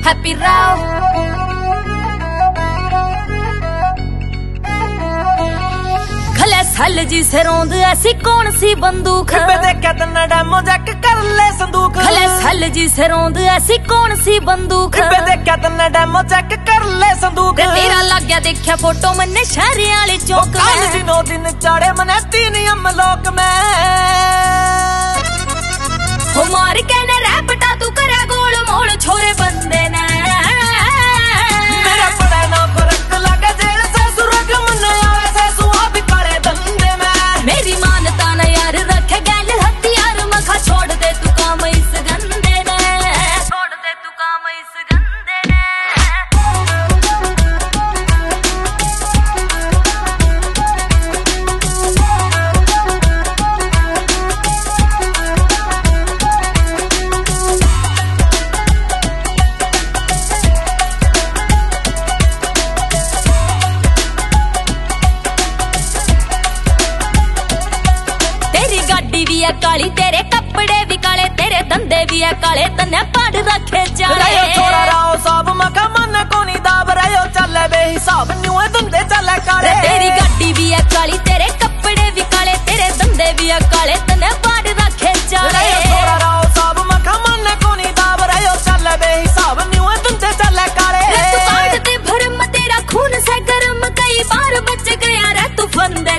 happy Rao खले सल जी से रोंद ऐसी कौन सी बंदूक देखा तन्ना डेमो जैक कर ले संदूक खले सल जी से रोंद ऐसी कौन सी बंदूक देखा तन्ना डेमो चेक कर ले संदूक तेरा लग गया देखा फोटो मन्ने शहरी वाली चौक में दिनों दिन चाड़े मने तीन अमलोक में हो मार के ने रैपटा तू करे गोल मोड़ छोरे बंदे ने मेरा पड़ा ना फर्क लगे जेल से सुरग मन आवे से सुहा भी करे धंधे में मेरी मानता न यार रखे गैल हथियार मखा छोड़ दे तू काम इस गंदे ने छोड़ दे तू काम इस गंदे ने काली तेरे कपड़े भी काले तेरे धंधे भी है काले तन्ने पाड़ रखे जाए छोरा राव साहब मका मन कोनी दाब रहो चले बेहिसाब न्यू धंधे चले काले तेरी गड्डी भी है काली तेरे कपड़े भी काले तेरे धंधे भी है काले तन्ने पाड़ रखे जाए छोरा राव साहब मका मन कोनी दाब रहो चले बेहिसाब न्यू धंधे चले काले तू काटते भरम तेरा खून से गरम कई बार बच गया रे तू फंदे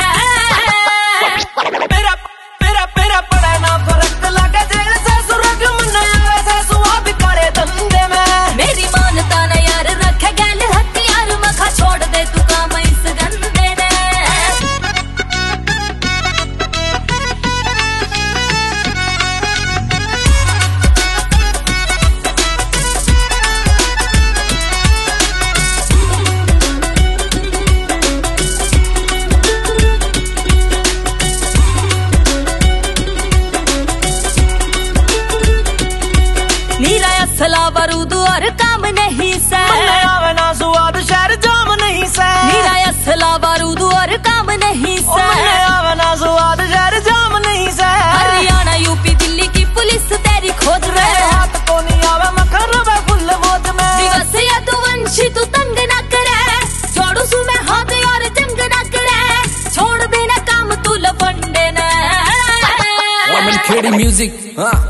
असला बारूद और काम नहीं से आवे ना स्वाद शहर जाम नहीं से नीरा असला बारूद और काम नहीं से आवे ना स्वाद शहर जाम नहीं से हरियाणा यूपी दिल्ली की पुलिस तेरी खोज रहे हाथ को नहीं आवे मखर वे फुल मौज में दिवस या तू वंशी तू तंग ना करे जोड़ू सु में हाथ और जंग ना करे छोड़ देना काम तू लफंडे ने खेड़ी म्यूजिक